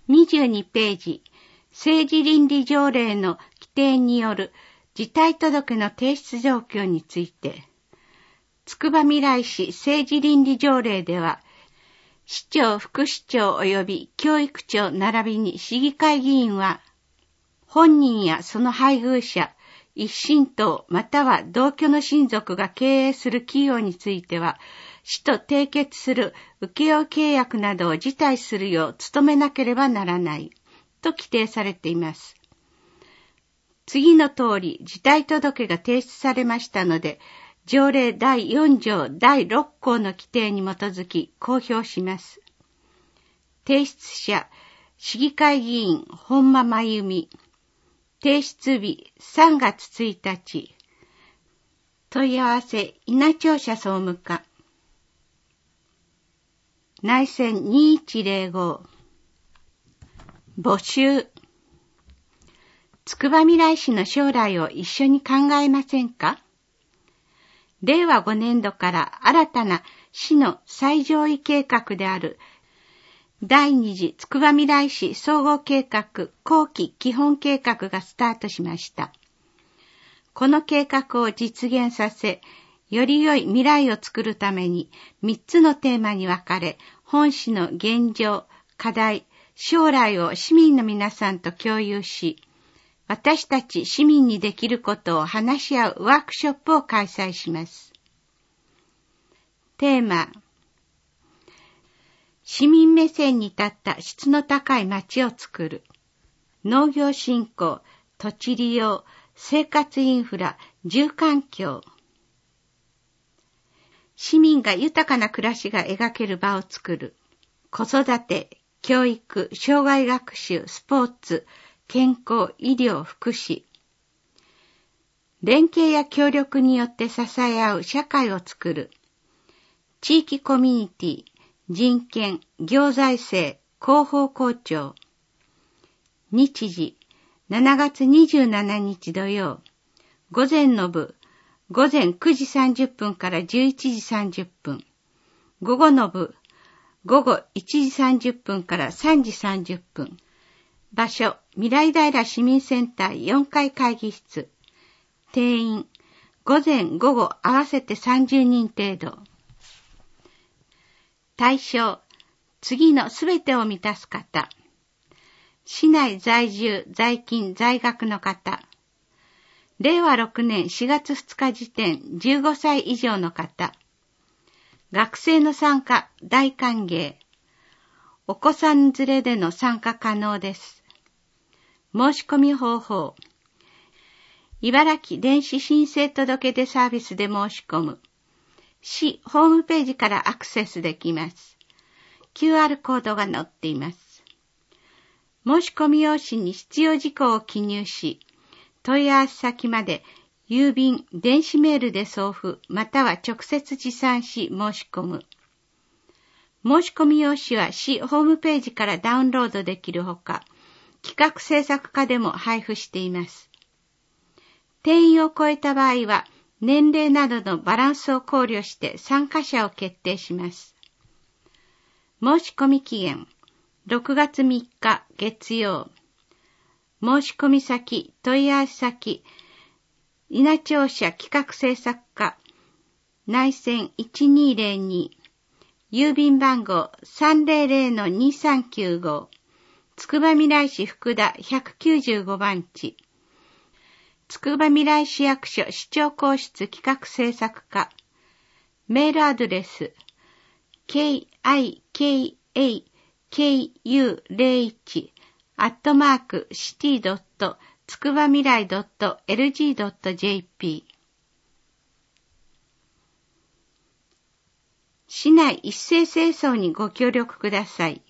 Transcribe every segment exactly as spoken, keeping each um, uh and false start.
にじゅうにページ、政治倫理条例の規定による辞退届の提出状況について、つくばみらい市政治倫理条例では、市長、副市長及び教育長並びに市議会議員は、本人やその配偶者、一親等または同居の親族が経営する企業については、市と締結する請負契約などを辞退するよう努めなければならないと規定されています。次の通り辞退届が提出されましたので、条例だいよん条だいろっ項の規定に基づき公表します。提出者、市議会議員本間真由美。提出日さんがつついたち。問い合わせ稲庁舎総務課。内線にいちぜろご。募集。つくばみらい市の将来を一緒に考えませんか？れいわごねんどから新たな市の最上位計画である第二次つくばみらい市総合計画後期基本計画がスタートしました。この計画を実現させ、より良い未来を作るためにみっつのテーマに分かれ、本市の現状、課題、将来を市民の皆さんと共有し、私たち市民にできることを話し合うワークショップを開催します。テーマ、市民目線に立った質の高い街を作る。農業振興、土地利用、生活インフラ、住環境。市民が豊かな暮らしが描ける場を作る。子育て、教育、障害学習、スポーツ、健康、医療、福祉。連携や協力によって支え合う社会を作る。地域コミュニティ、人権、行財政、広報校長。日時、しちがつにじゅうしちにち土曜。午前の部、午前くじさんじゅっぷんからじゅういちじさんじゅっぷん。午後の部、午後いちじさんじゅっぷんからさんじさんじゅっぷん。場所、未来平市民センターよんかい会議室。定員、午前午後合わせてさんじゅうにん程度。対象、次のすべてを満たす方。市内在住、在勤、在学の方。れいわろくねんしがつふつか時点じゅうごさい以上の方。学生の参加大歓迎。お子さん連れでの参加可能です。申し込み方法。茨城電子申請届出サービスで申し込む。市ホームページからアクセスできます。キューアール コードが載っています。申し込み用紙に必要事項を記入し、問い合わせ先まで郵便、電子メールで送付、または直接持参し申し込む。申し込み用紙は市ホームページからダウンロードできるほか、企画制作課でも配布しています。定員を超えた場合は、年齢などのバランスを考慮して参加者を決定します。申し込み期限、ろくがつみっか月曜。申し込み先、問い合わせ先、稲庁舎企画制作課、内線いちにーぜろに、郵便番号 さんぜろぜろのにさんきゅうご、つくばみらい市福田ひゃくきゅうじゅうごばん地、つくばみらい市役所市長公室企画制作課、メールアドレス、ケーアイケーエーケーユーゼロいち アットマークシティドットつくばみらいドットエルジードットジェーピー。市内一斉清掃にご協力ください。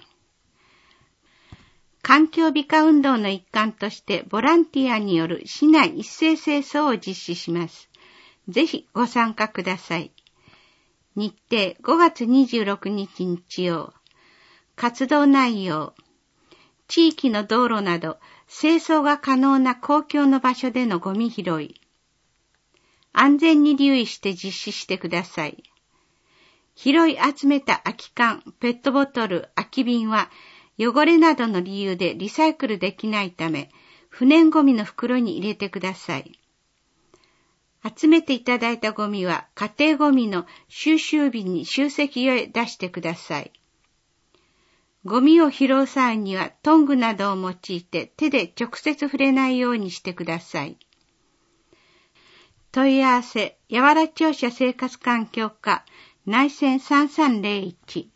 環境美化運動の一環としてボランティアによる市内一斉清掃を実施します。ぜひご参加ください。日程ごがつにじゅうろくにち日曜。活動内容。地域の道路など清掃が可能な公共の場所でのゴミ拾い。安全に留意して実施してください。拾い集めた空き缶、ペットボトル、空き瓶は汚れなどの理由でリサイクルできないため、不燃ゴミの袋に入れてください。集めていただいたゴミは家庭ゴミの収集日に集積所へ出してください。ゴミを拾う際にはトングなどを用いて手で直接触れないようにしてください。問い合わせ、やわら庁舎生活環境課、内線さんさんゼロいち。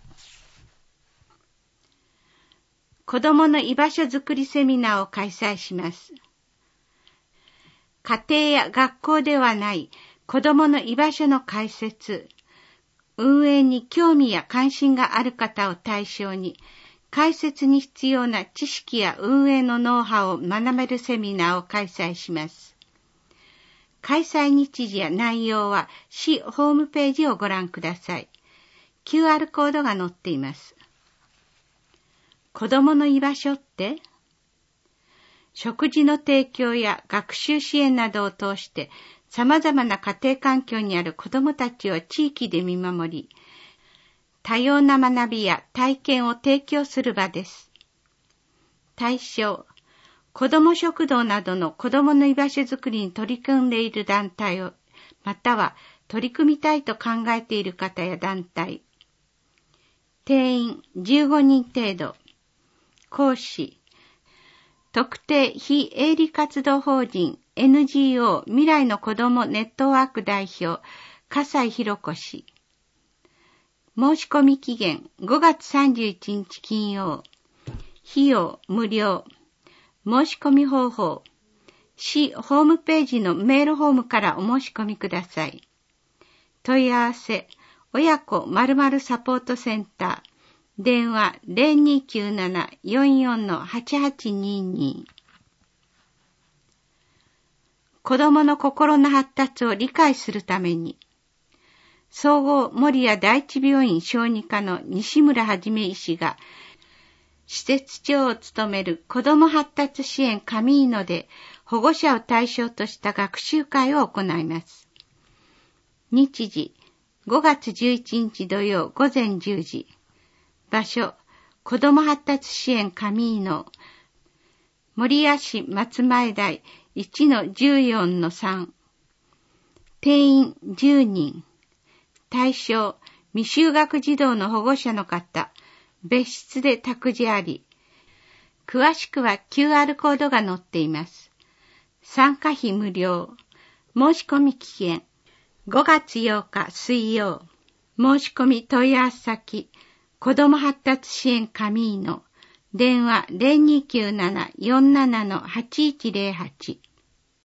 子どもの居場所づくりセミナーを開催します。家庭や学校ではない子どもの居場所の開設、運営に興味や関心がある方を対象に、開設に必要な知識や運営のノウハウを学べるセミナーを開催します。開催日時や内容は市ホームページをご覧ください。キューアール コードが載っています。子どもの居場所って？食事の提供や学習支援などを通して様々な家庭環境にある子どもたちを地域で見守り、多様な学びや体験を提供する場です。対象、子ども食堂などの子どもの居場所づくりに取り組んでいる団体を、または取り組みたいと考えている方や団体。定員じゅうごにん程度。講師、特定非営利活動法人 エヌジーオー 未来の子どもネットワーク代表、笠井博子氏。申し込み期限ごがつさんじゅういちにち金曜。費用無料。申し込み方法。市ホームページのメールフォームからお申し込みください。問い合わせ、親子〇〇サポートセンター。電話 ゼロにきゅうなな よんよん はちはちにに。子どもの心の発達を理解するために、総合守谷第一病院小児科の西村はじめ医師が、施設長を務める子ども発達支援カミーノで保護者を対象とした学習会を行います。日時、ごがつじゅういちにち土曜午前じゅうじ。場所、子ども発達支援カミーノ。守谷市松前台 いちのじゅうよんのさん。定員じゅうにん。対象、未就学児童の保護者の方。別室で託児あり。詳しくは キューアール コードが載っています。参加費無料。申し込み期限ごがつようか水曜。申し込み問い合わせ先、子ども発達支援カミーノ。電話 ゼロにきゅうなな よんなな はちいちゼロはち。